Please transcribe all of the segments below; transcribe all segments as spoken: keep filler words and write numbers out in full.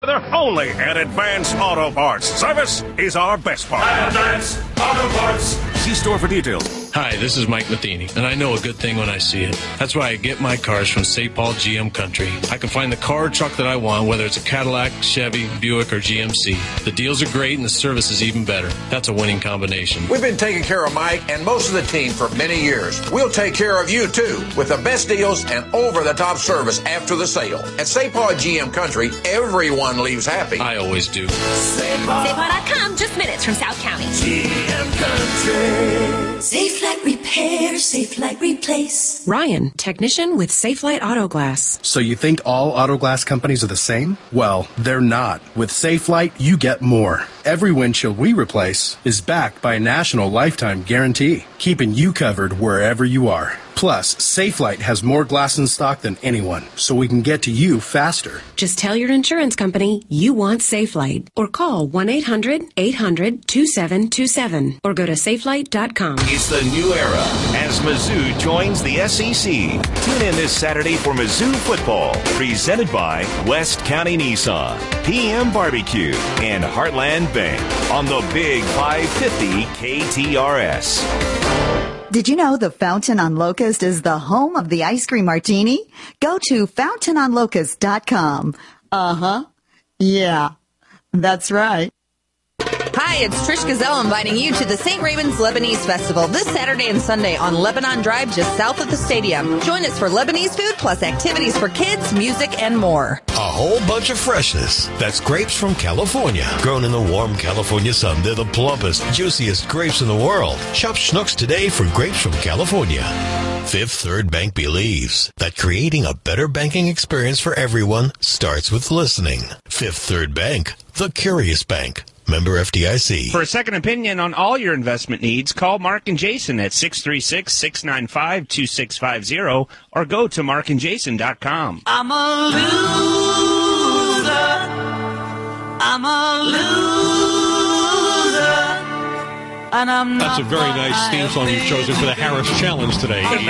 Only at Advanced Auto Parts. Service is our best part. Advanced Auto Parts. See store for details. Hi, this is Mike Matheny, and I know a good thing when I see it. That's why I get my cars from Saint Paul G M Country. I can find the car or truck that I want, whether it's a Cadillac, Chevy, Buick, or G M C. The deals are great, and the service is even better. That's a winning combination. We've been taking care of Mike and most of the team for many years. We'll take care of you, too, with the best deals and over-the-top service after the sale. At Saint Paul G M Country, everyone leaves happy. I always do. Saint Paul dot com, just minutes from South County. G M Country. Safe Light Repair, Safe Light Replace. Ryan, technician with Safe Light Auto Glass. So you think all auto glass companies are the same? Well, they're not. With Safe Light, you get more. Every windshield we replace is backed by a national lifetime guarantee, keeping you covered wherever you are. Plus, SafeLight has more glass in stock than anyone, so we can get to you faster. Just tell your insurance company you want SafeLight, or call one eight hundred eight hundred two seven two seven, or go to safelight dot com. It's the new era as Mizzou joins the S E C. Tune in this Saturday for Mizzou football, presented by West County Nissan, P M Barbecue, and Heartland Bank on the Big five fifty K T R S. Did you know the Fountain on Locust is the home of the ice cream martini? Go to fountain on locust dot com. Uh-huh. Yeah, that's right. Hi, it's Trish Gazelle inviting you to the Saint Raymond's Lebanese Festival this Saturday and Sunday on Lebanon Drive just south of the stadium. Join us for Lebanese food plus activities for kids, music, and more. A whole bunch of freshness. That's grapes from California. Grown in the warm California sun, they're the plumpest, juiciest grapes in the world. Shop Schnucks today for grapes from California. Fifth Third Bank believes that creating a better banking experience for everyone starts with listening. Fifth Third Bank, the curious bank. Member F D I C. For a second opinion on all your investment needs, call Mark and Jason at six three six, six nine five, two six five zero or go to mark and jason dot com. I'm a loser. I'm a loser. And I'm not. That's a very nice theme song you've chosen for the Harris Challenge today, Ian.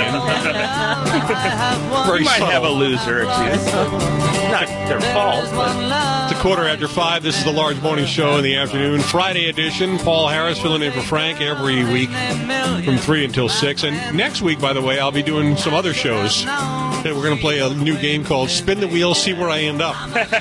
We might have a loser or two. Not their fault, but... It's a quarter after five. This is the Large Morning Show in the afternoon. Friday edition. Paul Harris filling in for Frank every week from three until six. And next week, by the way, I'll be doing some other shows. We're going to play a new game called Spin the Wheel, See Where I End Up.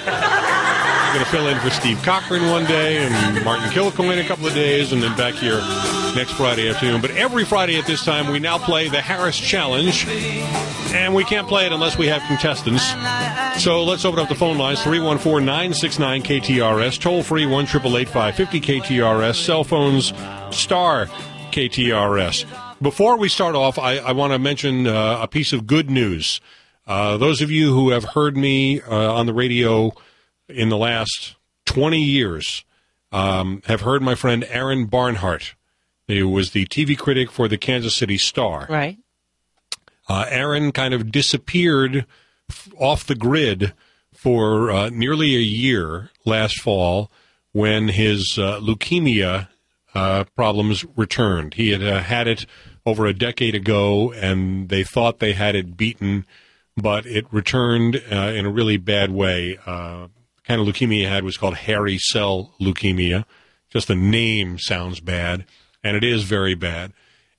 I'm going to fill in for Steve Cochran one day and Martin Kilcoyne a couple of days, and then back here next Friday afternoon. But every Friday at this time, we now play the Harris Challenge, and we can't play it unless we have contestants. So let's open up the phone lines, three one four, nine six nine, K T R S, toll-free, one eight eight eight, five five zero, K T R S, cell phones, star K T R S. Before we start off, I, I want to mention uh, a piece of good news. Uh, those of you who have heard me uh, on the radio in the last twenty years um, have heard my friend Aaron Barnhart, who was the T V critic for the Kansas City Star. Right. Uh, Aaron kind of disappeared f- off the grid for uh, nearly a year last fall when his uh, leukemia uh, problems returned. He had uh, had it over a decade ago, and they thought they had it beaten, but it returned uh, in a really bad way. Uh, the kind of leukemia he had was called hairy cell leukemia. Just the name sounds bad, and it is very bad.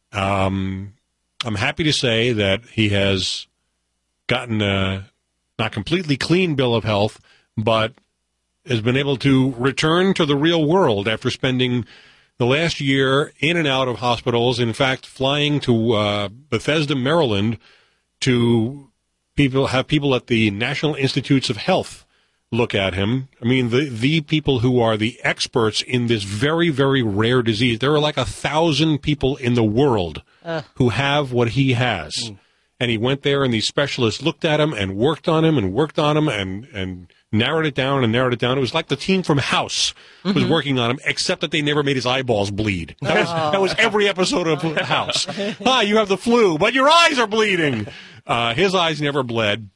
Um, I'm happy to say that he has gotten a not completely clean bill of health, but has been able to return to the real world after spending the last year in and out of hospitals. In fact, flying to uh, Bethesda, Maryland, to people have people at the National Institutes of Health look at him. I mean, the the people who are the experts in this very, very rare disease. There are like a thousand people in the world uh. who have what he has. Mm. And he went there, and these specialists looked at him and worked on him and worked on him and, and narrowed it down and narrowed it down. It was like the team from House mm-hmm. was working on him, except that they never made his eyeballs bleed. That was, oh. that was every episode of House. Hi, you have the flu, but your eyes are bleeding. Uh, his eyes never bled.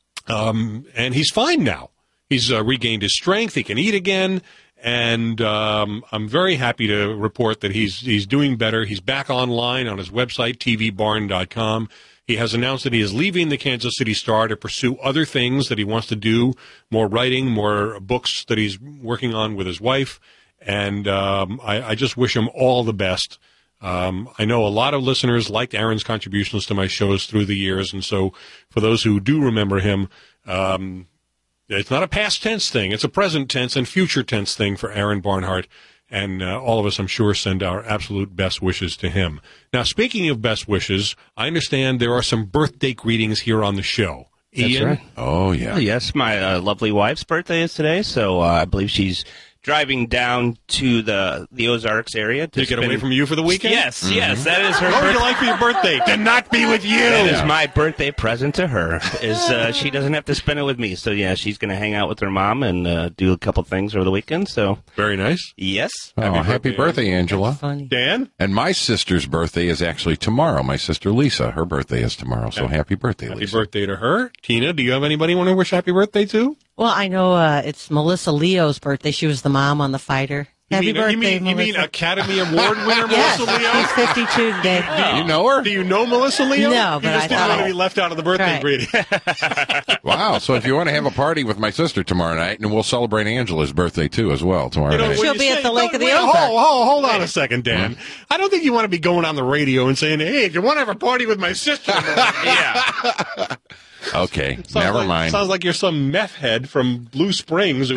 Um, and he's fine now. He's uh, regained his strength. He can eat again. And um, I'm very happy to report that he's he's doing better. He's back online on his website, T V barn dot com. He has announced that he is leaving the Kansas City Star to pursue other things that he wants to do, more writing, more books that he's working on with his wife. And um, I, I just wish him all the best. Um, I know a lot of listeners liked Aaron's contributions to my shows through the years. And so for those who do remember him, um, it's not a past tense thing. It's a present tense and future tense thing for Aaron Barnhart. And uh, all of us, I'm sure, send our absolute best wishes to him. Now, speaking of best wishes, I understand there are some birthday greetings here on the show. That's Ian? right. Oh, yeah. Oh, yes, my uh, lovely wife's birthday is today, so uh, I believe she's driving down to the the Ozarks area to to get spend... away from you for the weekend? Yes, Mm-hmm. yes, that is her. What would birth- you like for your birthday? To not be with you. That is my birthday present to her. Is uh, she doesn't have to spend it with me? So yeah, she's going to hang out with her mom and uh, do a couple things over the weekend. So very nice. Yes. Oh, happy, happy birthday, Angela. Dan? And my sister's birthday is actually tomorrow. My sister Lisa, her birthday is tomorrow. So happy birthday, Happy Lisa. birthday to her. Tina, do you have anybody you want to wish happy birthday to? Well, I know uh, it's Melissa Leo's birthday. She was the mom on The Fighter. You Happy mean, birthday, you mean, you mean Melissa. Academy Award winner Yes, Melissa Leo? she's fifty-two today. Do you know her? Do you know Melissa Leo? No, you but just I didn't thought want to I- be left out of the birthday Right. greeting. Wow. So if you want to have a party with my sister tomorrow night, and we'll celebrate Angela's birthday, too, as well, tomorrow You know, night. when She'll you be say- at the Lake of the wait, Ozarks. Hold, hold, hold on a second, Dan. I don't think you want to be going on the radio and saying, hey, if you want to have a party with my sister. yeah. Okay, Sounds never like, mind. Sounds like you're some meth head from Blue Springs who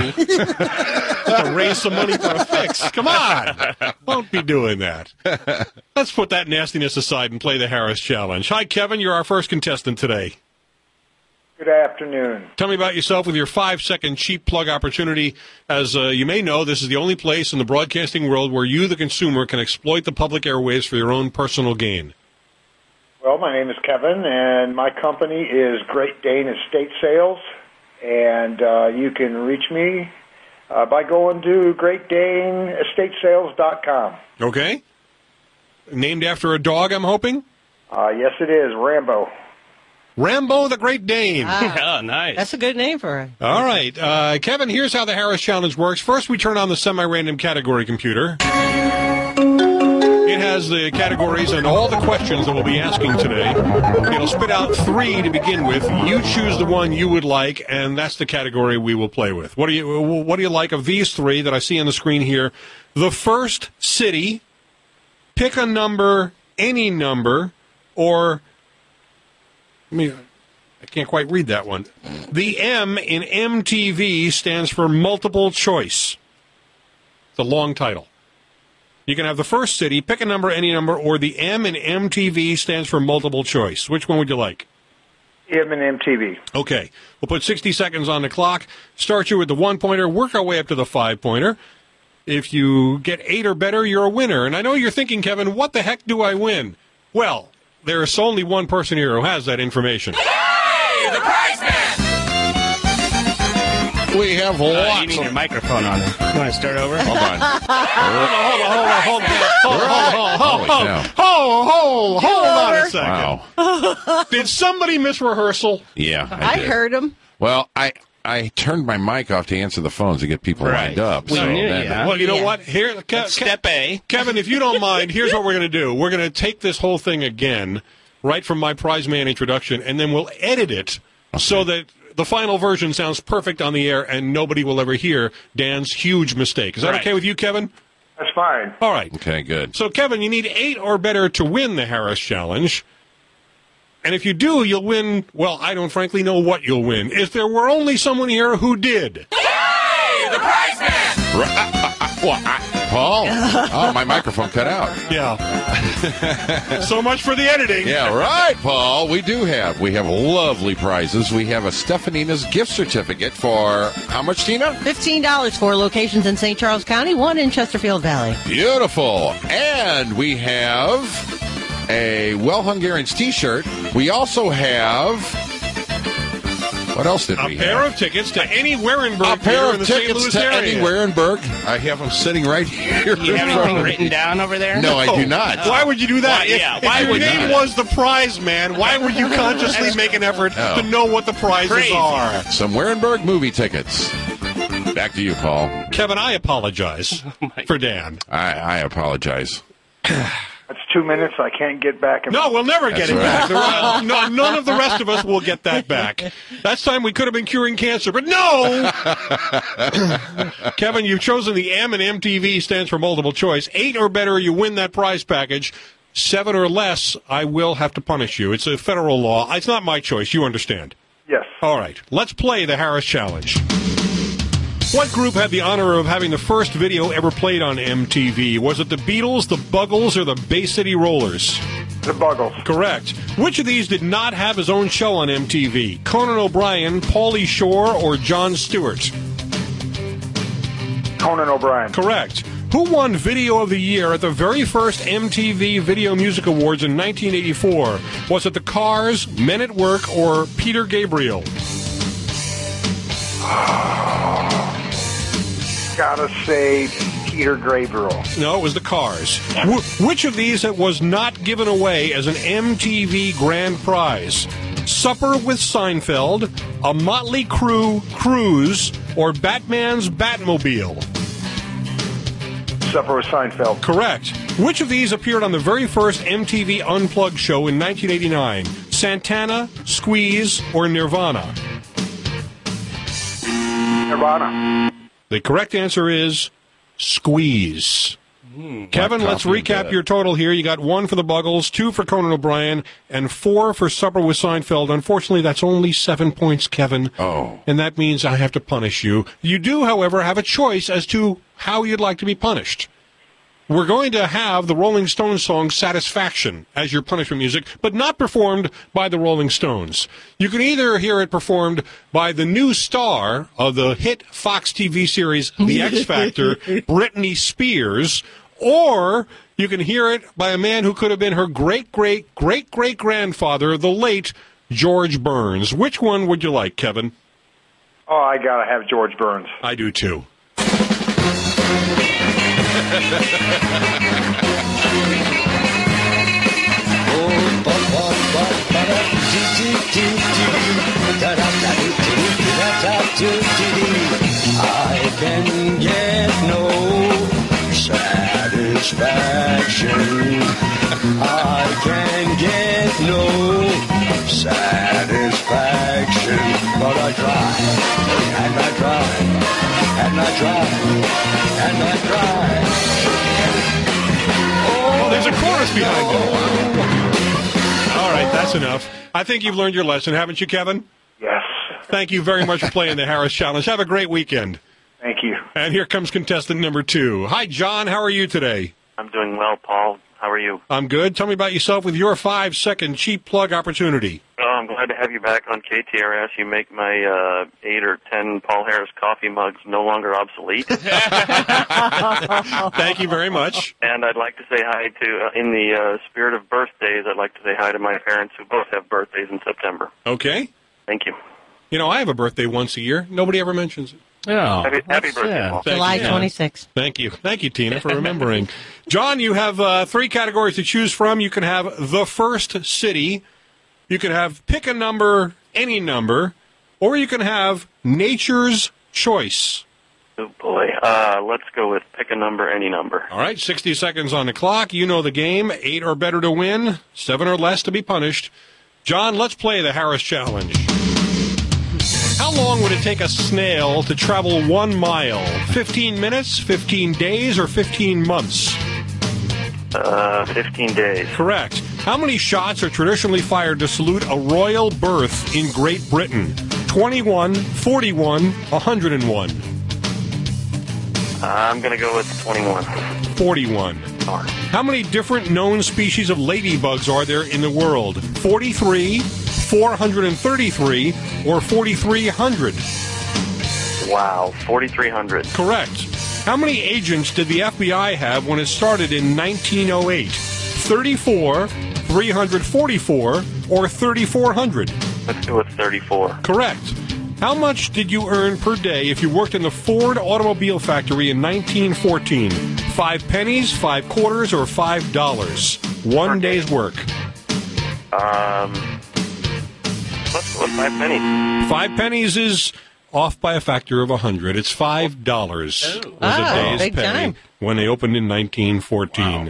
to raise some money for a fix. Come on. Won't be doing that. Let's put that nastiness aside and play the Harris Challenge. Hi, Kevin. You're our first contestant today. Good afternoon. Tell me about yourself with your five-second cheap plug opportunity. As uh, you may know, this is the only place in the broadcasting world where you, the consumer, can exploit the public airwaves for your own personal gain. Well, my name is Kevin, and my company is Great Dane Estate Sales, and uh, you can reach me uh, by going to great dane estate sales dot com. Okay? Named after a dog, I'm hoping? Uh, yes, it is, Rambo. Rambo the Great Dane. Wow. Oh, nice. That's a good name for her. All right. Uh, Kevin, here's how the Harris Challenge works. First, we turn on the semi-random category computer. It has the categories and all the questions that we'll be asking today. It'll spit out three to begin with. You choose the one you would like, and that's the category we will play with. What do you What do you like of these three that I see on the screen here? The first city, pick a number, any number, or let me. I can't quite read that one. The M in M T V stands for multiple choice. It's a long title. You can have the first city, pick a number, any number, or the M in M T V stands for multiple choice. Which one would you like? M and M T V. Okay. We'll put sixty seconds on the clock. Start you with the one-pointer, work our way up to the five-pointer. If you get eight or better, you're a winner. And I know you're thinking, Kevin, what the heck do I win? Well, there's only one person here who has that information. Hey, the prize man! We have Uh, lots you need of... your microphone on there. You want to start over? Hold on. Hold on, hold on, hold on, hold on, hold on, hold on, Holy cow. hold, hold, hold on a second. Wow. Did somebody miss rehearsal? Yeah, I, I did. heard him. Well, I I turned my mic off to answer the phones to get people Right. lined up. We so knew, then- yeah. Well, you know Yeah. what? Here, Ke- That's step A. Kevin, if you don't mind, here's what we're going to do. We're going to take this whole thing again, right from my prize man introduction, and then we'll edit it so that the final version sounds perfect on the air and nobody will ever hear Dan's huge mistake. Is that Right. okay with you, Kevin? That's fine. All right. Okay, good. So, Kevin, you need eight or better to win the Harris Challenge. And if you do, you'll win, well, I don't frankly know what you'll win. If there were only someone here who did. Hey, the prize man! Well, I, Paul? Oh, my microphone cut out. Yeah. So much for the editing. Yeah, right, Paul. We do have. We have lovely prizes. We have a Stefanina's gift certificate for how much, Tina? fifteen dollars for locations in Saint Charles County, one in Chesterfield Valley. Beautiful. And we have a Well Hung Aaron's t-shirt. We also have... What else did A we pair have? of tickets to any Warenberg A pair theater of in the Saint tickets Louis to area. Eddie Warenberg. I have them sitting right here. Do you have in front anything of me. written down over there? No, I do not. Why would you do that? Why- If- yeah, if, why your would name you? was the prize man, why would you consciously make an effort Oh. to know what the prizes Crazy. are? Some Warenberg movie tickets. Back to you, Paul. Kevin, I apologize Oh for Dan. I, I apologize. That's two minutes I can't get back. In No, we'll never get That's it right. back. Well, no, none of the rest of us will get that back. That's time we could have been curing cancer, but no! Kevin, you've chosen the M, and M T V stands for multiple choice. Eight or better, you win that prize package. Seven or less, I will have to punish you. It's a federal law. It's not my choice. You understand? Yes. All right. Let's play the Harris Challenge. What group had the honor of having the first video ever played on M T V? Was it the Beatles, the Buggles, or the Bay City Rollers? The Buggles. Correct. Which of these did not have his own show on M T V? Conan O'Brien, Pauly Shore, or Jon Stewart? Conan O'Brien. Correct. Who won Video of the Year at the very first M T V Video Music Awards in nineteen eighty-four? Was it the Cars, Men at Work, or Peter Gabriel? Gotta say Peter Gabriel. No, it was the Cars. Wh- which of these was not given away as an M T V Grand Prize? Supper with Seinfeld, A Motley Crue Cruise, or Batman's Batmobile? Supper with Seinfeld. Correct. Which of these appeared on the very first M T V Unplugged show in nineteen eighty-nine? Santana, Squeeze, or Nirvana? Nirvana. The correct answer is Squeeze. Mm, Kevin, let's recap your total here. You got one for the Buggles, two for Conan O'Brien, and four for Supper with Seinfeld. Unfortunately, that's only seven points, Kevin. Oh. And that means I have to punish you. You do, however, have a choice as to how you'd like to be punished. We're going to have the Rolling Stones song Satisfaction as your punishment music, but not performed by the Rolling Stones. You can either hear it performed by the new star of the hit Fox T V series The X Factor, Britney Spears, or you can hear it by a man who could have been her great-great-great-great-grandfather, the late George Burns. Which one would you like, Kevin? Oh, I gotta have George Burns. I do, too. I can get no satisfaction. I can get no satisfaction. But I try, and I try, and I try, and I try. Oh, there's a chorus behind it. All right, that's enough. I think you've learned your lesson, haven't you, Kevin? Yes. Thank you very much for playing the Harris Challenge. Have a great weekend. Thank you. And here comes contestant number two. Hi, John. How are you today? I'm doing well, Paul. How are you? I'm good. Tell me about yourself with your five-second cheap plug opportunity. Oh, I'm glad to have you back on K T R S. You make my uh, eight or ten Paul Harris coffee mugs no longer obsolete. Thank you very much. And I'd like to say hi to, uh, in the uh, spirit of birthdays, I'd like to say hi to my parents who both have birthdays in September. Okay. Thank you. You know, I have a birthday once a year. Nobody ever mentions it. Oh, happy, happy birthday, yeah. Paul. Thank July you, Tina. twenty-sixth. Thank you. Thank you, Tina, for remembering. John, you have uh, three categories to choose from. You can have the first city. You can have pick a number, any number. Or you can have nature's choice. Oh, boy. Uh, let's go with pick a number, any number. All right, sixty seconds on the clock. You know the game. Eight or better to win. Seven or less to be punished. John, let's play the Harris Challenge. How long would it take a snail to travel one mile? fifteen minutes, fifteen days, or fifteen months? Uh, fifteen days. Correct. How many shots are traditionally fired to salute a royal birth in Great Britain? twenty-one, forty-one, one hundred one. Uh, I'm going to go with twenty-one. forty-one. How many different known species of ladybugs are there in the world? forty-three, four hundred thirty-three, or forty-three hundred? Wow, forty-three hundred. Correct. How many agents did the F B I have when it started in nineteen oh eight? thirty-four, three hundred forty-four, or thirty-four hundred? Let's go with thirty-four. Correct. How much did you earn per day if you worked in the Ford automobile factory in nineteen fourteen? Five pennies, five quarters, or five dollars? One day's work. Um, let's go with five pennies. Five pennies is off by a factor of a hundred. It's five dollars. Was Oh, a day's big pay time. when they opened in nineteen fourteen. Wow.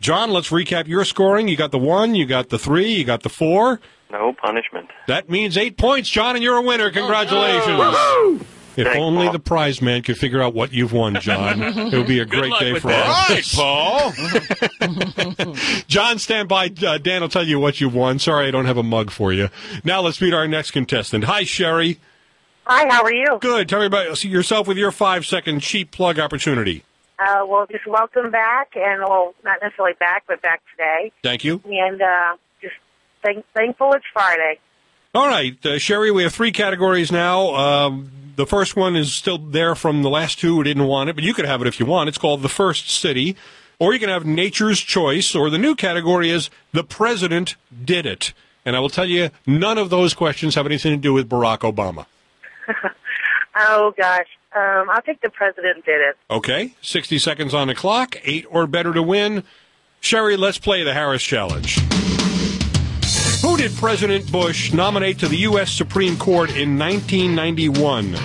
John, let's recap your scoring. You got the one, you got the three, you got the four. No punishment. That means eight points, John, and you're a winner. Congratulations. Oh, no. If Thanks, only Paul. the prize man could figure out what you've won, John. It would be a great day for us. All right, Paul. John, stand by. Uh, Dan will tell you what you've won. Sorry, I don't have a mug for you. Now let's meet our next contestant. Hi, Sherry. Hi, how are you? Good. Tell me about yourself with your five-second cheap plug opportunity. Uh, well, just welcome back, and well, not necessarily back, but back today. Thank you. And uh, just thank- thankful it's Friday. All right, uh, Sherry, we have three categories now. Um, the first one is still there from the last two who didn't want it, but you could have it if you want. It's called The First City. Or you can have Nature's Choice, or the new category is The President Did It. And I will tell you, none of those questions have anything to do with Barack Obama. Oh, gosh. Um, I'll take The President Did It. Okay, sixty seconds on the clock, eight or better to win. Sherry, let's play the Harris Challenge. Who did President Bush nominate to the U S Supreme Court in nineteen ninety-one?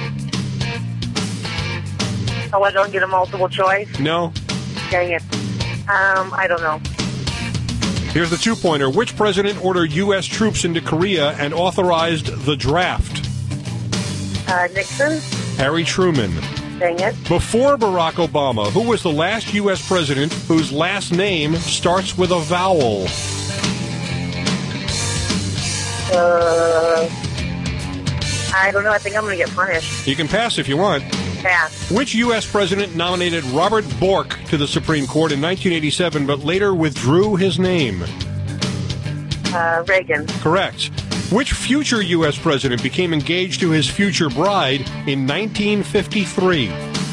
Oh, I don't get a multiple choice? No? Dang it. Um, I don't know. Here's the two-pointer. Which president ordered U S troops into Korea and authorized the draft? Uh, Nixon? Harry Truman. Dang it. Before Barack Obama, who was the last U S president whose last name starts with a vowel? Uh, I don't know. I think I'm going to get punished. You can pass if you want. Pass. Which U S president nominated Robert Bork to the Supreme Court in nineteen eighty-seven but later withdrew his name? Uh, Reagan. Correct. Which future U S president became engaged to his future bride in nineteen fifty-three?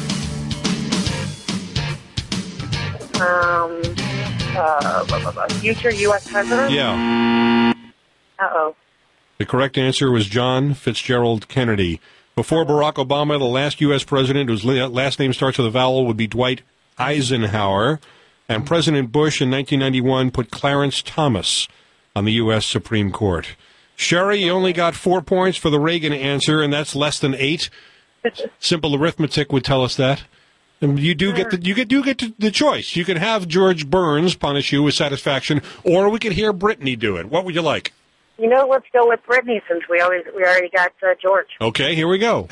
Um, uh, blah, blah, blah. Future U S president? Yeah. Uh-oh. The correct answer was John Fitzgerald Kennedy. Before Barack Obama, the last U S president whose last name starts with a vowel would be Dwight Eisenhower. And President Bush in nineteen ninety-one put Clarence Thomas on the U S Supreme Court. Sherry, you only got four points for the Reagan answer, and that's less than eight. Simple arithmetic would tell us that. And you do get the you get do get the choice. You can have George Burns punish you with satisfaction, or we could hear Brittany do it. What would you like? You know, let's go with Brittany since we always we already got uh, George. Okay, here we go.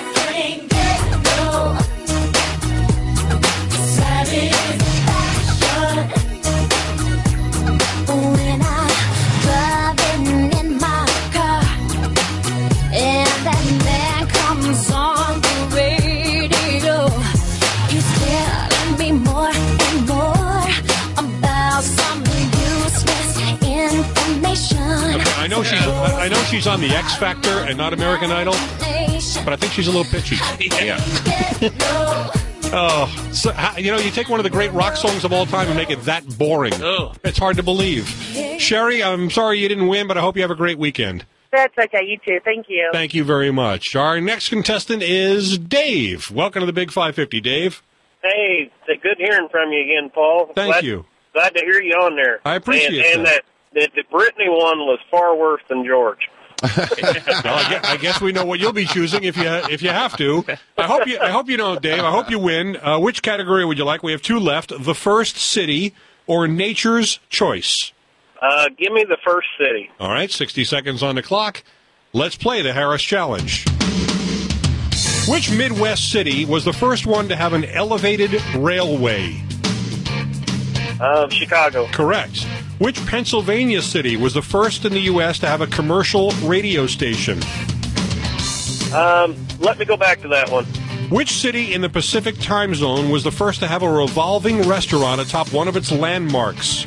When I'm driving in my car and that man comes on the radio, he's telling me more and more about some useless information. Okay, I know she's I know she's on the X Factor and not American Idol, but I think she's a little pitchy. Yeah. Oh, so, you know, you take one of the great rock songs of all time and make it that boring. Oh. It's hard to believe. Sherry, I'm sorry you didn't win, but I hope you have a great weekend. That's okay. You too. Thank you. Thank you very much. Our next contestant is Dave. Welcome to the Big five fifty, Dave. Hey, good hearing from you again, Paul. Thank glad, you. Glad to hear you on there. I appreciate and, and that. that. that the Brittany one was far worse than George. Well, I guess, I guess we know what you'll be choosing if you if you have to. I hope you I hope you know, Dave. I hope you win. Uh, which category would you like? We have two left: the first city or Nature's Choice. Uh, give me the first city. All right, sixty seconds on the clock. Let's play the Harris Challenge. Which Midwest city was the first one to have an elevated railway? Uh, Chicago. Correct. Which Pennsylvania city was the first in the U S to have a commercial radio station? Um, let me go back to that one. Which city in the Pacific time zone was the first to have a revolving restaurant atop one of its landmarks?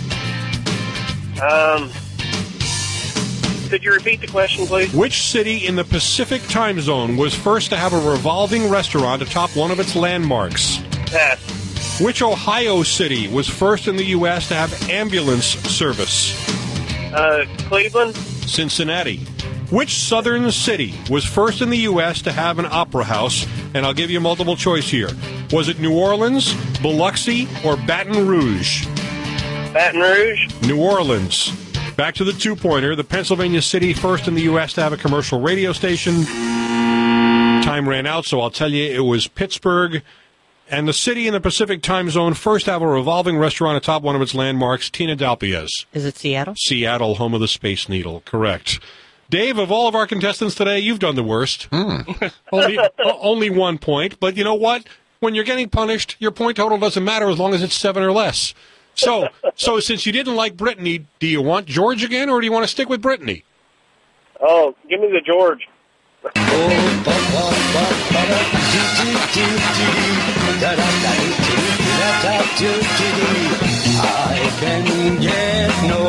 Um, could you repeat the question, please? Which city in the Pacific time zone was first to have a revolving restaurant atop one of its landmarks? Pass. Which Ohio city was first in the U S to have ambulance service? Uh, Cleveland. Cincinnati. Which southern city was first in the U S to have an opera house? And I'll give you multiple choice here. Was it New Orleans, Biloxi, or Baton Rouge? Baton Rouge. New Orleans. Back to the two-pointer. The Pennsylvania city first in the U S to have a commercial radio station. Time ran out, so I'll tell you it was Pittsburgh. And the city in the Pacific time zone first to have a revolving restaurant atop one of its landmarks, Tina Dalpiez. Is it Seattle? Seattle, home of the Space Needle. Correct. Dave, of all of our contestants today, you've done the worst. Mm. only, only one point. But you know what? When you're getting punished, your point total doesn't matter as long as it's seven or less. So, so since you didn't like Brittany, do you want George again, or do you want to stick with Brittany? Oh, give me the George. I can get no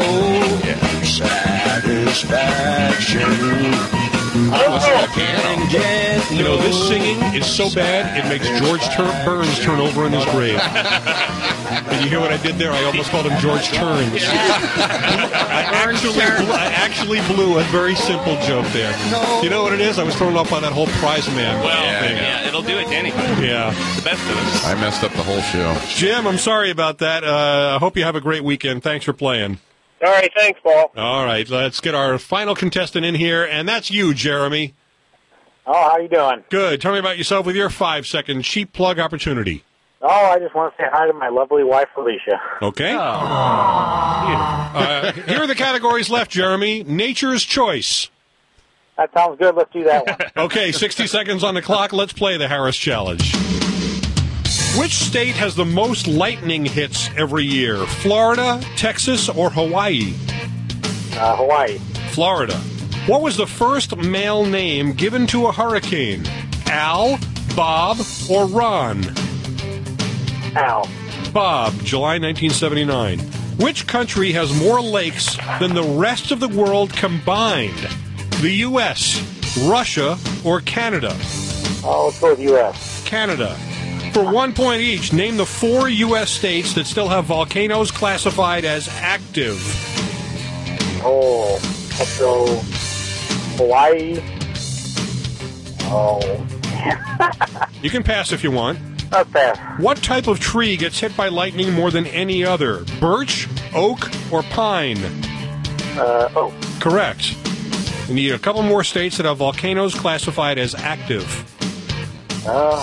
satisfaction. I can get You know, this singing is so bad, it makes George Tur- Burns turn over in his grave. Did you hear what I did there? I almost called him George Turns. I, actually, blew, I actually blew a very simple joke there. You know what it is? I was thrown off by that whole prize man Well, thing. yeah, it'll do it to anybody. Yeah. The best of us. I messed up the whole show. Jim, I'm sorry about that. Uh, I hope you have a great weekend. Thanks for playing. All right, thanks, Paul. All right, let's get our final contestant in here, and that's you, Jeremy. Oh, how you doing? Good. Tell me about yourself with your five-second cheap plug opportunity. Oh, I just want to say hi to my lovely wife, Felicia. Okay. Uh, here are the categories left, Jeremy. Nature's Choice. That sounds good. Let's do that one. Okay, sixty seconds on the clock. Let's play the Harris Challenge. Which state has the most lightning hits every year? Florida, Texas, or Hawaii? Uh, Hawaii. Florida. What was the first male name given to a hurricane? Al, Bob, or Ron? Al. Bob, July nineteen seventy-nine. Which country has more lakes than the rest of the world combined? The U S, Russia, or Canada? Oh, let's go with U S Canada. For one point each, name the four U S states that still have volcanoes classified as active. Oh, let's go Hawaii. Oh. You can pass if you want. Let's pass. What type of tree gets hit by lightning more than any other? Birch, oak, or pine? Uh, oak. Correct. We need a couple more states that have volcanoes classified as active. Uh,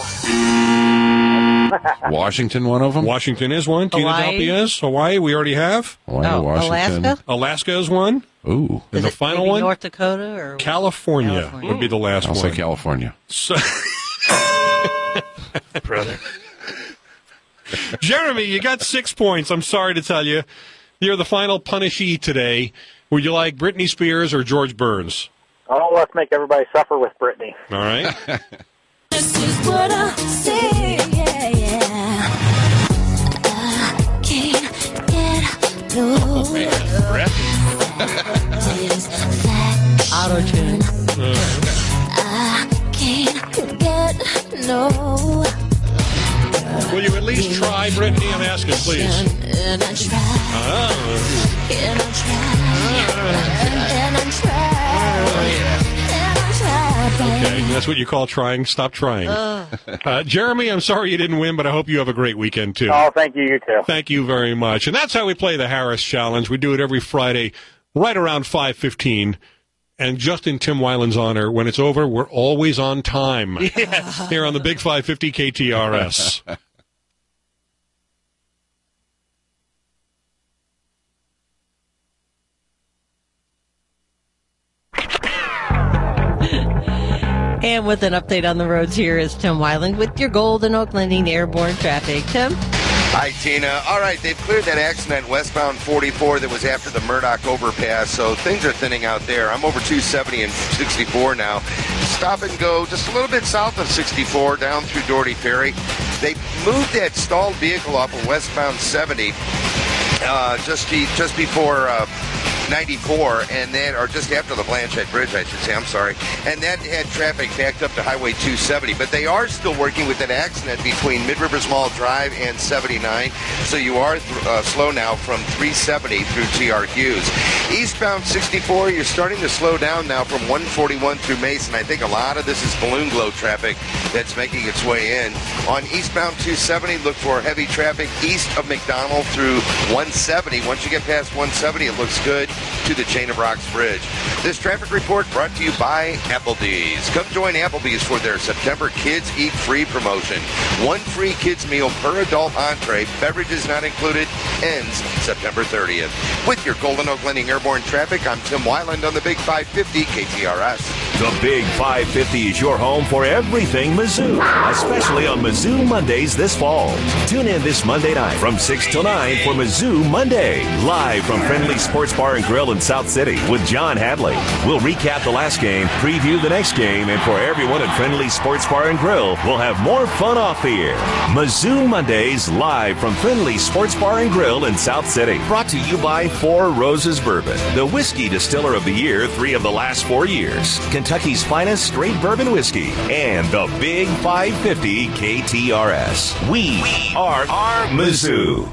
Washington, one of them? Washington is one. Hawaii. Tina Dalpiez. Hawaii, we already have. Hawaii, Oh, Washington. Alaska? Alaska is one. Ooh. And Is the it final maybe one? North Dakota or California, California. would be the last I'll one. say California. So, Brother. Jeremy, you got six points. I'm sorry to tell you. You're the final punishee today. Would you like Britney Spears or George Burns? oh, let's make everybody suffer with Brittany. All right. This is what I say, yeah, yeah. I can't get no Auto-tune. I can't get no Will you at least try, Brittany? I'm asking, please. and I try, Ah. and I try, and I try, and I try, Okay, that's what you call trying. Stop trying. Uh, Jeremy, I'm sorry you didn't win, but I hope you have a great weekend, too. Oh, thank you. You too. Thank you very much. And that's how we play the Harris Challenge. We do it every Friday right around five fifteen. And just in Tim Weiland's honor, when it's over, we're always on time. Yes. Here on the Big five fifty K T R S. And with an update on the roads, here is Tim Weiland with your Golden Oak Landing airborne traffic. Tim? Hi, Tina. All right, they've cleared that accident westbound forty-four that was after the Murdoch overpass, so things are thinning out there. I'm over two seventy and sixty-four now. Stop and go just a little bit south of sixty-four down through Doherty Ferry. They moved that stalled vehicle off of westbound seventy uh, just, just before... Uh, ninety-four, and then, or just after the Blanchette Bridge, I should say, I'm sorry, and that had traffic backed up to Highway two seventy, but they are still working with that accident between Mid-Rivers Mall Drive and seventy-nine, so you are th- uh, slow now from three seventy through T R Hughes. Eastbound sixty-four, you're starting to slow down now from one forty-one through Mason. I think a lot of this is balloon glow traffic that's making its way in. On eastbound two seventy, look for heavy traffic east of McDonald through one seventy. Once you get past one seventy, it looks good. to the Chain of Rocks Bridge. This traffic report brought to you by Applebee's. Come join Applebee's for their September Kids Eat Free promotion. One free kids meal per adult entree, beverages not included, ends September thirtieth. With your Golden Oak Landing Airborne traffic, I'm Tim Weiland on the Big five fifty K T R S. The Big five fifty is your home for everything Mizzou, especially on Mizzou Mondays this fall. Tune in this Monday night from six till nine for Mizzou Monday, live from Friendly Sports Bar and Grill in South City with John Hadley. We'll recap the last game, preview the next game, and for everyone at Friendly Sports Bar and Grill, we'll have more fun off the air. Mizzou Mondays, live from Friendly Sports Bar and Grill in South City. Brought to you by Four Roses Bourbon, the whiskey distiller of the year three of the last four years. Kentucky's finest straight bourbon whiskey, and the Big five fifty K T R S. We, we are, are Mizzou.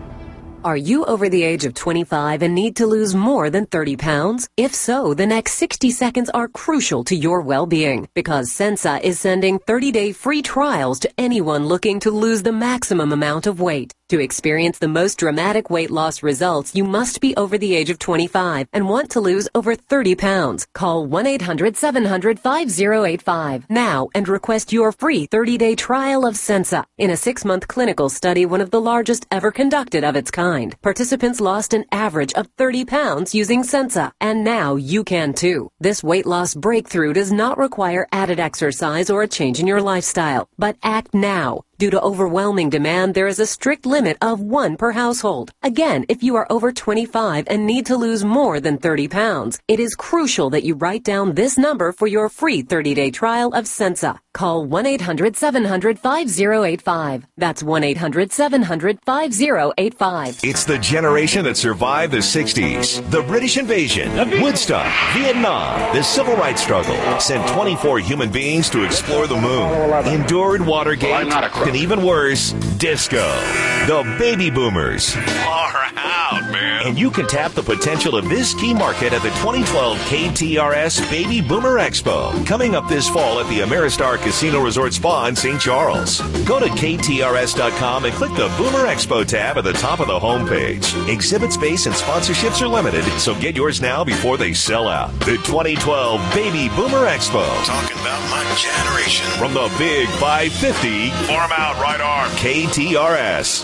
Are you over the age of twenty-five and need to lose more than thirty pounds? If so, the next sixty seconds are crucial to your well-being because Sensa is sending thirty-day free trials to anyone looking to lose the maximum amount of weight. To experience the most dramatic weight loss results, you must be over the age of twenty-five and want to lose over thirty pounds. Call one eight hundred seven hundred five oh eight five now and request your free thirty-day trial of Sensa. In a six-month clinical study, one of the largest ever conducted of its kind, participants lost an average of thirty pounds using Sensa, and now you can too. This weight loss breakthrough does not require added exercise or a change in your lifestyle, but act now. Due to overwhelming demand, there is a strict limit of one per household. Again, if you are over twenty-five and need to lose more than thirty pounds, it is crucial that you write down this number for your free thirty-day trial of Sensa. Call one eight hundred seven hundred five oh eight five. That's one eight hundred seven hundred five oh eight five. It's the generation that survived the sixties, the British invasion, Woodstock, Vietnam, the civil rights struggle, sent twenty-four human beings to explore the moon, endured Watergate, and even worse, disco. The baby boomers. Far out, man. And you can tap the potential of this key market at the twenty twelve K T R S Baby Boomer Expo, coming up this fall at the Ameristar Casino Resort Spa in Saint Charles. Go to K T R S dot com and click the Boomer Expo tab at the top of the homepage. Exhibit space and sponsorships are limited, so get yours now before they sell out. The twenty twelve Baby Boomer Expo. Talking about my generation. From the Big five fifty, Farm out, right arm. K T R S.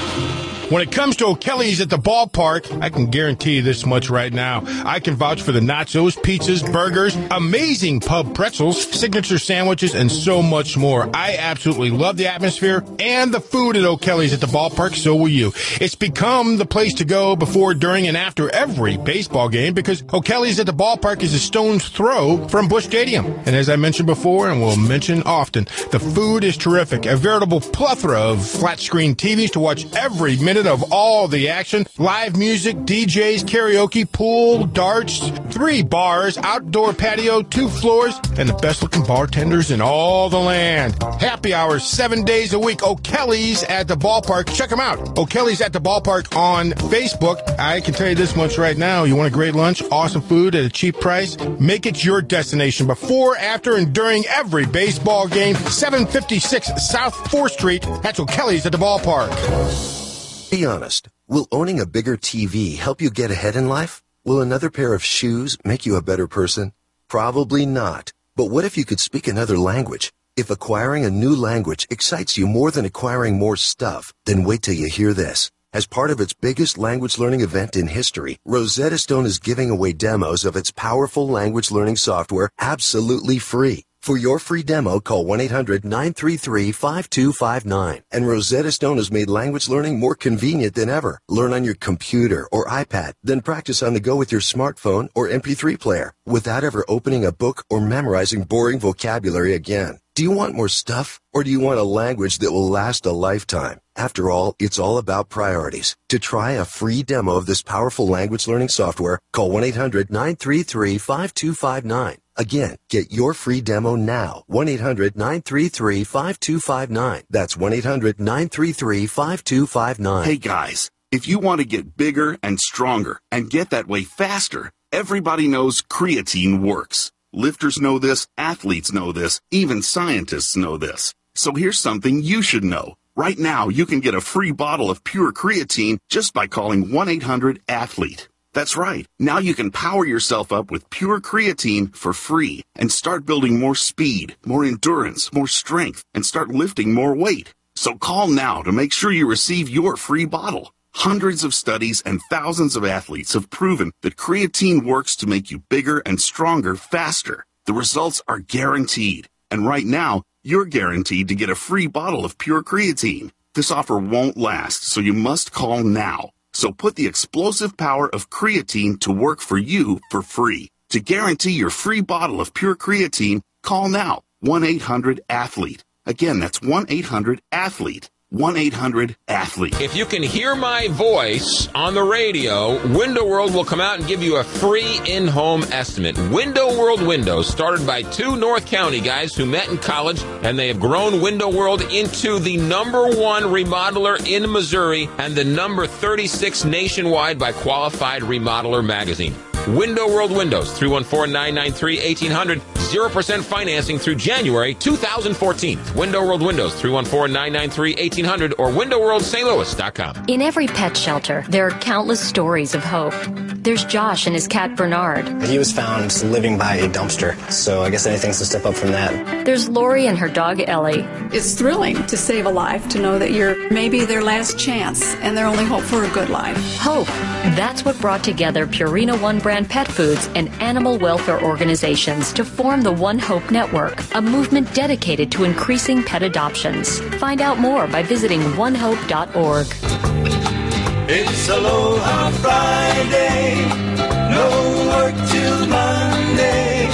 When it comes to O'Kelly's at the ballpark, I can guarantee you this much right now. I can vouch for the nachos, pizzas, burgers, amazing pub pretzels, signature sandwiches, and so much more. I absolutely love the atmosphere and the food at O'Kelly's at the ballpark, so will you. It's become the place to go before, during, and after every baseball game because O'Kelly's at the ballpark is a stone's throw from Busch Stadium. And as I mentioned before, and will mention often, the food is terrific. A veritable plethora of flat-screen T Vs to watch every minute of all the action, live music, D Js, karaoke, pool, darts, three bars, outdoor patio, two floors, and the best looking bartenders in all the land. Happy hours seven days a week. O'Kelly's at the ballpark. Check them out. O'Kelly's at the ballpark on Facebook. I can tell you this much right now. You want a great lunch, awesome food at a cheap price? Make it your destination before, after, and during every baseball game. seven fifty-six South fourth Street. That's O'Kelly's at the ballpark. Be honest. Will owning a bigger T V help you get ahead in life? Will another pair of shoes make you a better person? Probably not. But what if you could speak another language? If acquiring a new language excites you more than acquiring more stuff, then wait till you hear this. As part of its biggest language learning event in history, Rosetta Stone is giving away demos of its powerful language learning software absolutely free. For your free demo, call one eight hundred nine three three five two five nine. And Rosetta Stone has made language learning more convenient than ever. Learn on your computer or iPad, then practice on the go with your smartphone or M P three player without ever opening a book or memorizing boring vocabulary again. Do you want more stuff, or do you want a language that will last a lifetime? After all, it's all about priorities. To try a free demo of this powerful language learning software, call one eight hundred nine three three five two five nine. Again, get your free demo now. one eight hundred nine three three five two five nine. That's one eight hundred nine three three five two five nine. Hey guys, if you want to get bigger and stronger and get that way faster, everybody knows creatine works. Lifters know this, athletes know this, even scientists know this. So here's something you should know. Right now, you can get a free bottle of pure creatine just by calling one eight hundred athlete. That's right. Now you can power yourself up with pure creatine for free and start building more speed, more endurance, more strength, and start lifting more weight. So call now to make sure you receive your free bottle. Hundreds of studies and thousands of athletes have proven that creatine works to make you bigger and stronger faster. The results are guaranteed. And right now, you're guaranteed to get a free bottle of pure creatine. This offer won't last, so you must call now. So put the explosive power of creatine to work for you for free. To guarantee your free bottle of pure creatine, call now. one eight hundred athlete. Again, that's one eight hundred athlete. one eight hundred athlete. If you can hear my voice on the radio, Window World will come out and give you a free in-home estimate. Window World Windows, started by two North County guys who met in college, and they have grown Window World into the number one remodeler in Missouri and the number thirty-six nationwide by Qualified Remodeler Magazine. Window World Windows, three one four, nine nine three, one eight hundred, zero percent financing through January two thousand fourteen. Window World Windows, three one four, nine nine three, one eight hundred or window world st louis dot com. In every pet shelter, there are countless stories of hope. There's Josh and his cat Bernard. He was found living by a dumpster, so I guess anything's a step up from that. There's Lori and her dog Ellie. It's thrilling to save a life, to know that you're maybe their last chance and their only hope for a good life. Hope. That's what brought together Purina One Brand Pet Foods and animal welfare organizations to form the One Hope Network, a movement dedicated to increasing pet adoptions. Find out more by visiting one hope dot org. It's Aloha Friday, no work till Monday.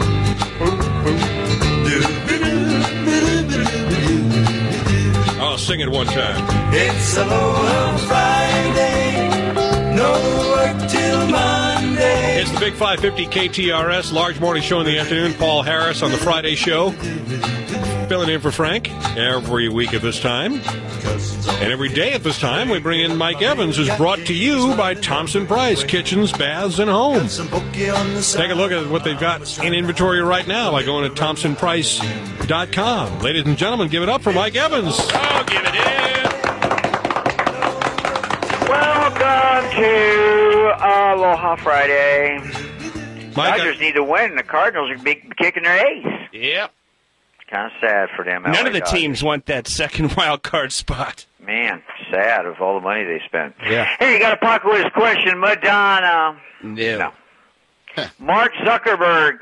I'll sing it one time. It's Aloha Friday, no work till Monday. It's the Big five fifty K T R S Large Morning Show in the afternoon. Paul Harris on the Friday show, filling in for Frank every week at this time. And every day at this time, we bring in Mike Evans, who's brought to you by Thompson Price Kitchens, Baths, and Homes. Take a look at what they've got in inventory right now by going to thompson price dot com. Ladies and gentlemen, give it up for Mike Evans. Oh, give it in. Welcome to Aloha Friday. Mike, Dodgers need to win. The Cardinals are be kicking their ace. Yep. It's kind of sad for them. None L A of the Dodgers. teams want that second wild card spot. Man, sad of all the money they spent. Yeah. Hey, you got a pop quiz question, Madonna. No. no. Mark Zuckerberg,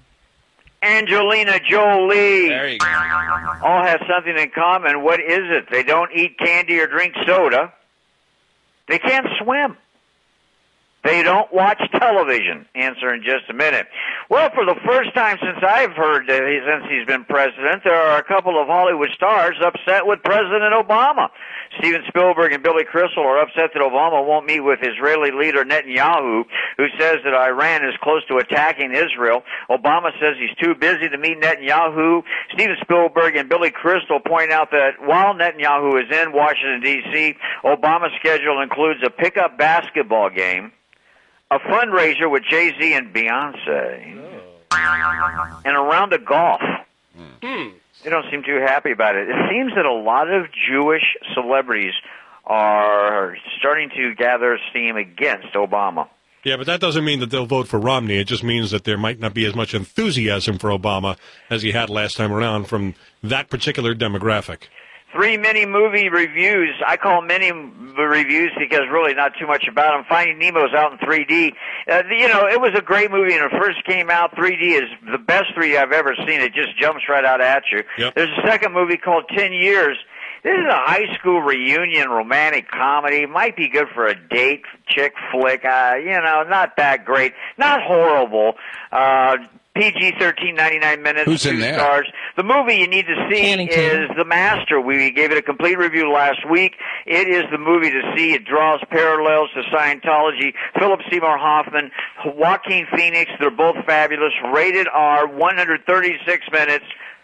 Angelina Jolie. There you go. All have something in common. What is it? They don't eat candy or drink soda. They can't swim. They don't watch television. Answer in just a minute. Well, for the first time since I've heard that he, since he's been president, there are a couple of Hollywood stars upset with President Obama. Steven Spielberg and Billy Crystal are upset that Obama won't meet with Israeli leader Netanyahu, who says that Iran is close to attacking Israel. Obama says he's too busy to meet Netanyahu. Steven Spielberg and Billy Crystal point out that while Netanyahu is in Washington, D C, Obama's schedule includes a pickup basketball game, a fundraiser with Jay-Z and Beyonce, oh. and a round of golf. Hmm. They don't seem too happy about it. It seems that a lot of Jewish celebrities are starting to gather steam against Obama. Yeah, but that doesn't mean that they'll vote for Romney. It just means that there might not be as much enthusiasm for Obama as he had last time around from that particular demographic. Three mini movie reviews. I call mini reviews because really not too much about them. Finding Nemo's out in three D. Uh, you know, it was a great movie when it first came out. three D is the best three D I've ever seen. It just jumps right out at you. Yep. There's a second movie called ten years. This is a high school reunion romantic comedy. Might be good for a date chick flick. Uh, you know, not that great. Not horrible. Uh, P G thirteen, ninety-nine minutes. Who's two in there? Stars. The movie you need to see Channing is The Master. We gave it a complete review last week. It is the movie to see. It draws parallels to Scientology. Philip Seymour Hoffman, Joaquin Phoenix, they're both fabulous. Rated R, one hundred thirty-six minutes.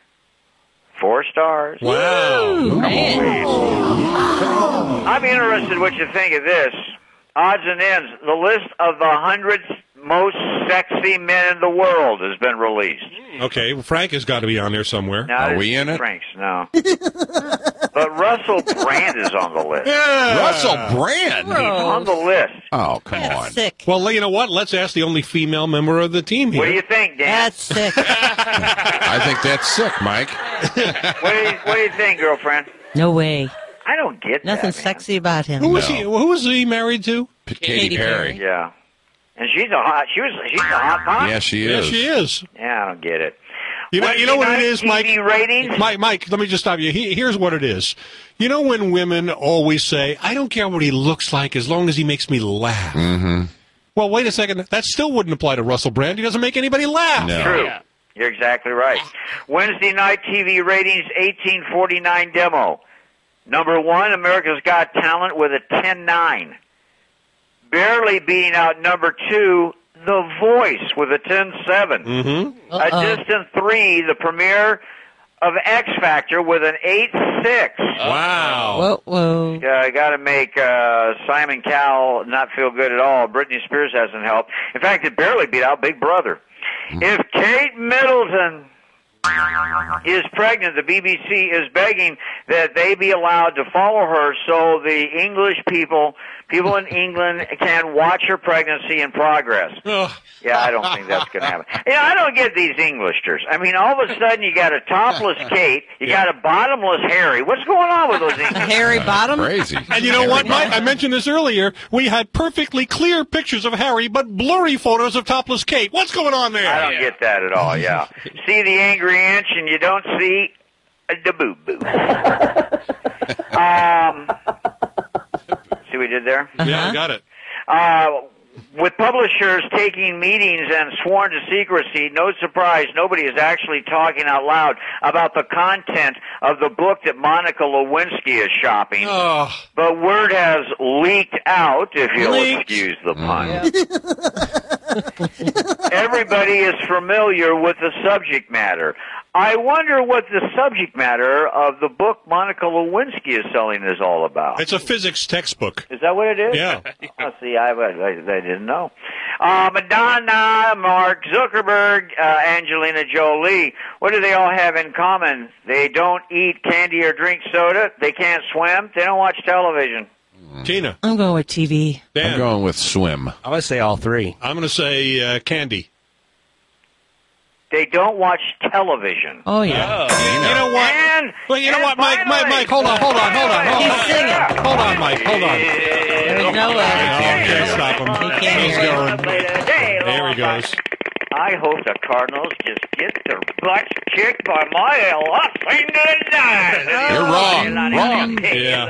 Four stars. Wow. Come on. I'm interested what you think of this. Odds and ends. The list of the hundred most sexy men in the world has been released. Okay, well, Frank has got to be on there somewhere. No, Are we in it? Frank's, no. But Russell Brand is on the list. Yeah. Russell Brand? He's on the list. Oh, come on. Sick. Well, you know what? Let's ask the only female member of the team here. What do you think, Dan? That's sick. I think that's sick, Mike. What do you, what do you think, girlfriend? No way. I don't get Nothing that, man. sexy about him. Who was he? Who was he married to? Katy, Katy Perry. Perry. Yeah. And she's a hot. She was. She's a hot hot. Yeah, she Yeah, is. she is. Yeah, I don't get it. You know, you know what it is, Mike? T V ratings? Mike, Mike, let me just stop you. He, here's what it is. You know when women always say, I don't care what he looks like as long as he makes me laugh. Mm-hmm. Well, wait a second. That still wouldn't apply to Russell Brand. He doesn't make anybody laugh. No. True. You're exactly right. Wednesday night T V ratings, eighteen forty-nine demo. Number one, America's Got Talent with a ten nine. Barely beating out number two, The Voice with a ten seven. Mm-hmm. A distant three, the premiere of X Factor with an eight six. Wow. Whoa, whoa. Uh, I got to make uh, Simon Cowell not feel good at all. Britney Spears hasn't helped. In fact, it barely beat out Big Brother. If Kate Middleton is pregnant, the B B C is begging that they be allowed to follow her so the English people, people in England, can watch her pregnancy in progress. Yeah, I don't think that's going to happen. Yeah, I don't get these Englishers. I mean, all of a sudden you got a topless Kate, you got a bottomless Harry. What's going on with those English? Harry Bottom? Crazy. And you know what, Mike? I mentioned this earlier. We had perfectly clear pictures of Harry, but blurry photos of topless Kate. What's going on there? I don't get that at all, yeah. See the angry inch and you don't see the boo-boo. um, see what we did there? Yeah, I got it. Uh, with publishers taking meetings and sworn to secrecy, no surprise, nobody is actually talking out loud about the content of the book that Monica Lewinsky is shopping. Oh. But word has leaked out, if you'll Leaked. excuse the pun. Everybody is familiar with the subject matter. I wonder what the subject matter of the book Monica Lewinsky is selling is all about. It's a physics textbook. Is that what it is? Yeah. Oh, see, I, I, I didn't know. Uh, Madonna, Mark Zuckerberg, uh, Angelina Jolie, what do they all have in common? They don't eat candy or drink soda. They can't swim. They don't watch television. Tina. I'm going with T V. Dan. I'm going with swim. I would say all three. I'm going to say uh, candy. They don't watch television. Oh, yeah. You know what? And, well, you know and what, Mike, Mike, finally- Mike, hold on, hold on, hold on, hold He's on. singing. Hold on, Mike, hold on. There's no way. Oh, can't stop him. He can't He's hear going. There he goes. I hope the Cardinals just get their butts kicked by my Los Angeles. You're wrong. Wrong. Yeah.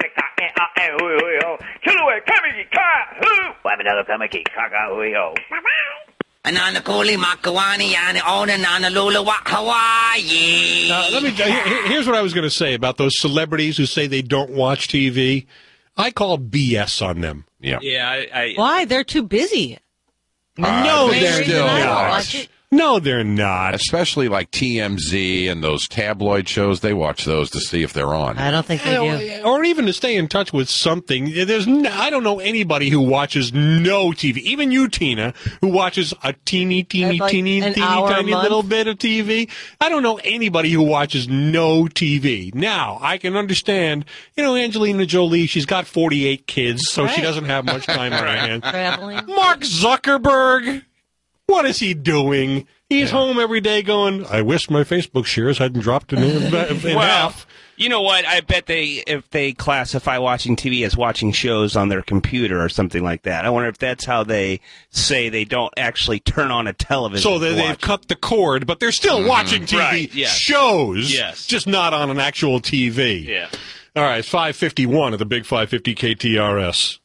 Anana Koli Makawani and Ona Nana Lula Hawaii. Now, let me. here- Here's what I was going to say about those celebrities who say they don't watch T V. I call B S on them. Yeah. Yeah, I, I Why? They're too busy. No, they they're still not. watch it. No, they're not. Especially like T M Z and those tabloid shows. They watch those to see if they're on. I don't think they do. Or even to stay in touch with something. There's, no, I don't know anybody who watches no T V. Even you, Tina, who watches a teeny, teeny, Like teeny, an teeny, hour a tiny month? little bit of T V. I don't know anybody who watches no T V. Now, I can understand, you know, Angelina Jolie, she's got forty-eight kids, so she Right. doesn't have much time on her hands. Traveling. Mark Zuckerberg, what is he doing? He's home every day going, I wish my Facebook shares hadn't dropped in, in well, half. you know what? I bet they, if they classify watching T V as watching shows on their computer or something like that. I wonder if that's how they say they don't actually turn on a television. So they, to they've watch. cut the cord, but they're still watching T V Right, yes. shows, Yes. just not on an actual T V. Yeah. All right, it's five fifty-one at the Big five fifty K T R S.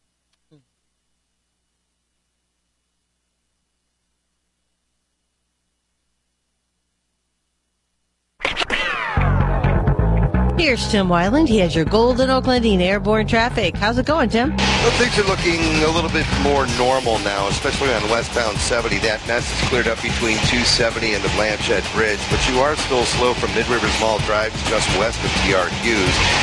Here's Tim Wyland. He has your Golden Oaklandine airborne traffic. How's it going, Tim? Well, things are looking a little bit more normal now, especially on westbound seventy. That mess is cleared up between two seventy and the Blanchette Bridge, but you are still slow from Mid Rivers Mall Drive to just west of T R Q's.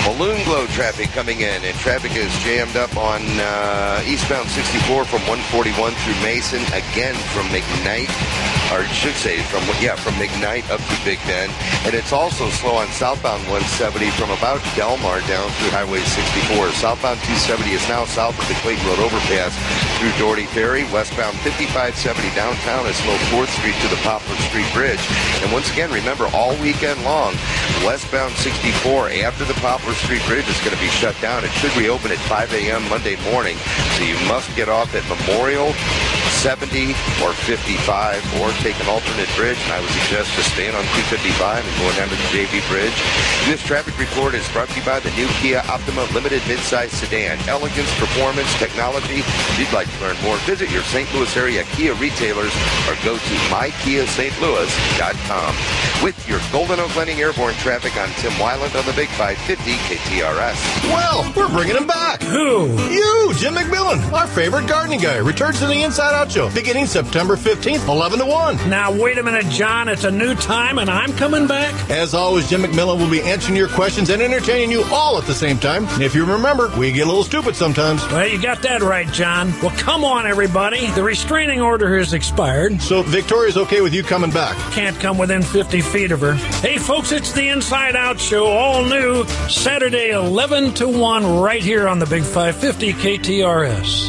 Balloon glow traffic coming in, and traffic is jammed up on uh, eastbound sixty-four from one forty-one through Mason, again from McKnight, or I should say from yeah from McKnight up to Big Bend, and it's also slow on southbound one seventy from about Delmar down through Highway sixty-four. Southbound two seventy is now south of the Clayton Road overpass through Doherty Ferry. Westbound fifty-five seventy downtown is slow fourth Street to the Poplar Street Bridge. And once again, remember, all weekend long, westbound sixty-four after the Poplar Street Bridge is going to be shut down. It should reopen at five a.m. Monday morning, so you must get off at Memorial, seventy, or fifty-five, or take an alternate bridge. And I would suggest just staying on two fifty-five and going down to the J V Bridge. This traffic report is brought to you by the new Kia Optima Limited Midsize Sedan. Elegance, performance, technology. If you'd like to learn more, visit your Saint Louis area Kia retailers or go to my kia st louis dot com. With your Golden Oak Landing Airborne traffic on Tim Weiland on the Big five fifty K T R S. Well, we're bringing him back. Who? You, Jim McMillan, our favorite gardening guy, returns to the Inside Out Show beginning September fifteenth, eleven to one. Now, wait a minute, John. It's a new time, and I'm coming back? As always, Jim McMillan will be answering your questions and entertaining you all at the same time. If you remember, we get a little stupid sometimes. Well, you got that right, John. Well, come on, everybody. The restraining order has expired. So Victoria's okay with you coming back? Can't come within fifty feet of her. Hey, folks, it's the Inside Out Show, all new, Saturday, eleven to one, right here on the Big five fifty K T R S.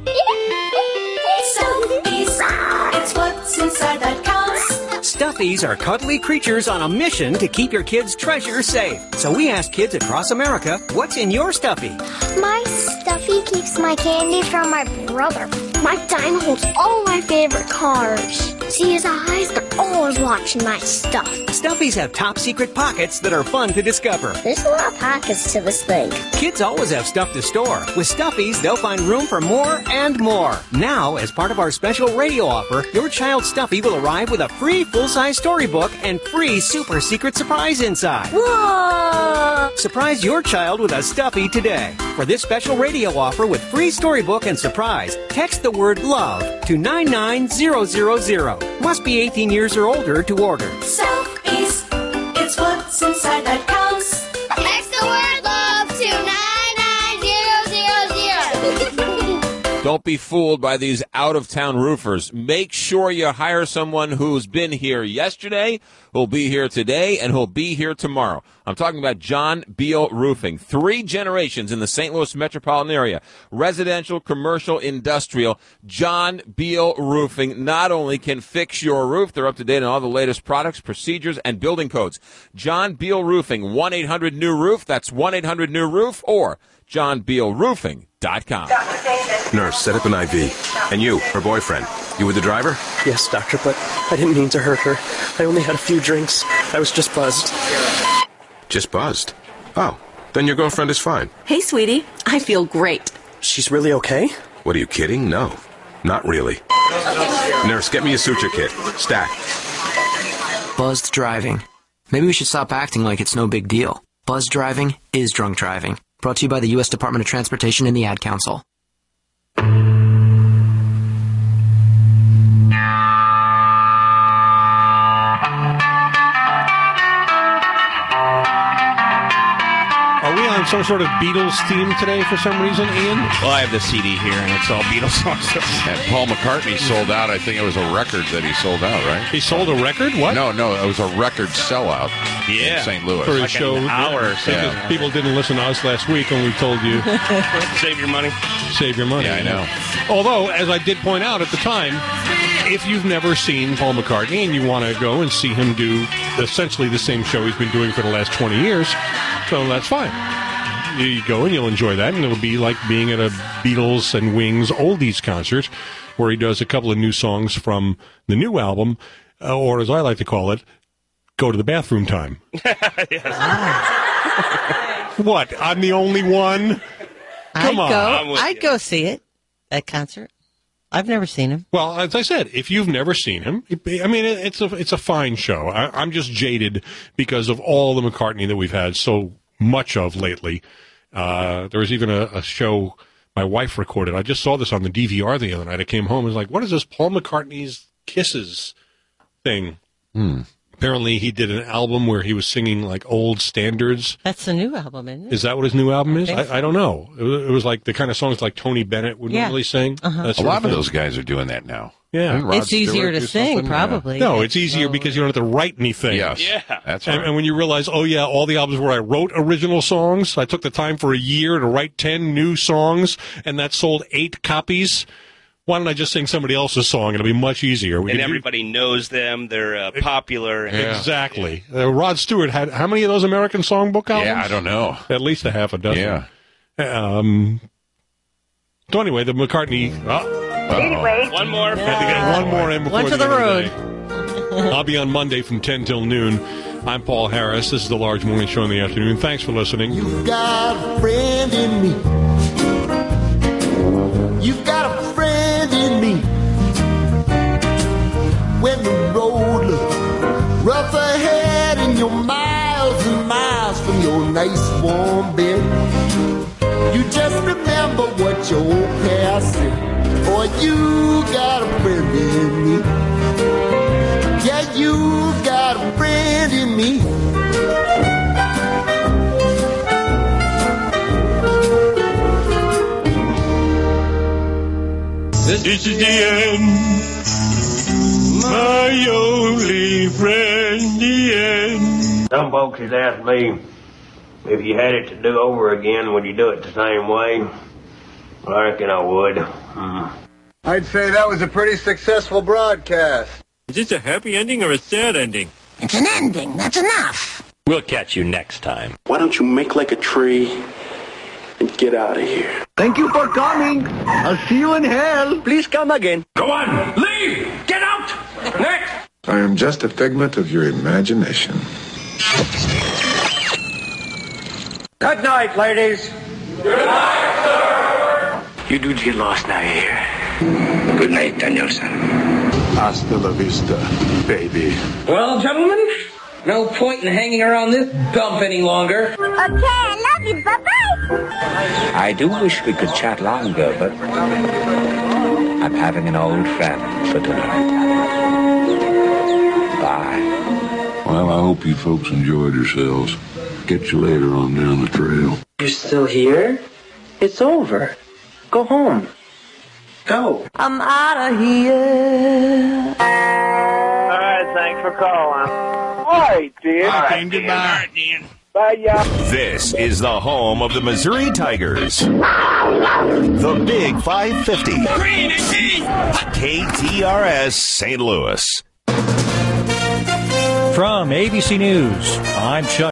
Stuffies, it's what's inside that counts. Stuffies are cuddly creatures on a mission to keep your kids' treasure safe. So we asked kids across America, what's in your Stuffy? My Stuffy keeps my candy from my brother. My dime holds all my favorite cars. See his eyes? They're always watching my stuff. Stuffies have top secret pockets that are fun to discover. There's a lot of pockets to this thing. Kids always have stuff to store. With Stuffies, they'll find room for more and more. Now, as part of our special radio offer, your child's Stuffy will arrive with a free full-size storybook and free super secret surprise inside. Whoa! Surprise your child with a Stuffy today. For this special radio offer with free storybook and surprise, text the word LOVE to nine nine zero zero zero. Must be eighteen years or older to order. Stuffies, it's what's inside that counts. Text the word love to nine nine zero zero zero. Don't be fooled by these out-of-town roofers. Make sure you hire someone who's been here yesterday, who'll be here today, and who'll be here tomorrow. I'm talking about John Beal Roofing. Three generations in the Saint Louis metropolitan area. Residential, commercial, industrial. John Beal Roofing not only can fix your roof, they're up to date on all the latest products, procedures, and building codes. John Beal Roofing, one eight hundred new roof. That's one eight hundred new roof or john beal roofing dot com. Nurse, set up an I V. And you, her boyfriend. You were the driver? Yes, doctor, but I didn't mean to hurt her. I only had a few drinks. I was just buzzed. Just buzzed? Oh, then your girlfriend is fine. Hey, sweetie. I feel great. She's really okay? What, are you kidding? No, not really. Nurse, get me a suture kit. Stack. Buzzed driving. Maybe we should stop acting like it's no big deal. Buzzed driving is drunk driving. Brought to you by the U S Department of Transportation and the Ad Council. Are we on some sort of Beatles theme today for some reason, Ian? Well, I have the C D here, and it's all Beatles songs. And Paul McCartney sold out. I think it was a record that he sold out, right? He sold a record? What? No, no, it was a record sellout yeah. in Saint Louis. For his like show. An hour or so. Because yeah. people didn't listen to us last week when we told you. Save your money. Save your money. Yeah, I know. Although, as I did point out at the time, if you've never seen Paul McCartney and you want to go and see him do essentially the same show he's been doing for the last twenty years, so that's fine. You go and you'll enjoy that, and it'll be like being at a Beatles and Wings oldies concert where he does a couple of new songs from the new album, uh, or as I like to call it, go to the bathroom time. What? I'm the only one? Come I'd on. go. I'd go see it, that concert. I've never seen him. Well, as I said, if you've never seen him, I mean, it's a it's a fine show. I, I'm just jaded because of all the McCartney that we've had so much of lately. Uh, there was even a, a show my wife recorded. I just saw this on the D V R the other night. I came home and was like, what is this Paul McCartney's Kisses thing? Hmm. Apparently, he did an album where he was singing like old standards. That's the new album, isn't it? Is that what his new album is? I think so. I, I don't know. It was, it was like the kind of songs like Tony Bennett would Yeah. normally sing. Uh-huh. that A sort lot of of thing. those guys are doing that now. Yeah. Didn't Rod It's easier Stewart to do sing, something? probably. No, it's easier because you don't have to write anything. Yes. Yeah. That's And, right. and when you realize, oh yeah, all the albums where I wrote original songs, I took the time for a year to write ten new songs, and that sold eight copies. Why don't I just sing somebody else's song? It'll be much easier. We And could do- everybody knows them. They're uh, popular. Exactly. Uh, Rod Stewart had how many of those American Songbook albums? Yeah, I don't know. At least a half a dozen. Yeah. Um. So anyway, the McCartney. Oh, Anyway. One more. had to get one more in before One for the, the end of the day. I'll be on Monday from ten till noon. I'm Paul Harris. This is the Large Morning Show in the afternoon. Thanks for listening. You've got a friend in me. You've got a friend in me. When the road looks rough ahead and you're miles and miles from your nice warm bed, you just remember what your old past said. Boy, you got a friend in me. Yeah, you got a friend in me. This is the end, my only friend, the end. Some folks has asked me if you had it to do over again, would you do it the same way? Well, I reckon I would. Mm. I'd say that was a pretty successful broadcast. Is this a happy ending or a sad ending? It's an ending. That's enough. We'll catch you next time. Why don't you make like a tree and get out of here? Thank you for coming. I'll see you in hell. Please come again. Go on, leave! Get out! Next! I am just a figment of your imagination. Good night, ladies. Good night, sir! You dudes get lost now, you hear? Good night, Danielson. Hasta la vista, baby. Well, gentlemen, no point in hanging around this dump any longer. Okay, I love you. Bye-bye. I do wish we could chat longer, but I'm having an old friend for dinner. Bye. Well, I hope you folks enjoyed yourselves. Get you later on down the trail. You're still here? It's over. Go home. Go. I'm out of here. All right, thanks for calling. All right, dear. All right, goodbye. Bye, y'all. This is the home of the Missouri Tigers. The Big five fifty. K T R S Saint Louis. From A B C News, I'm Chuck.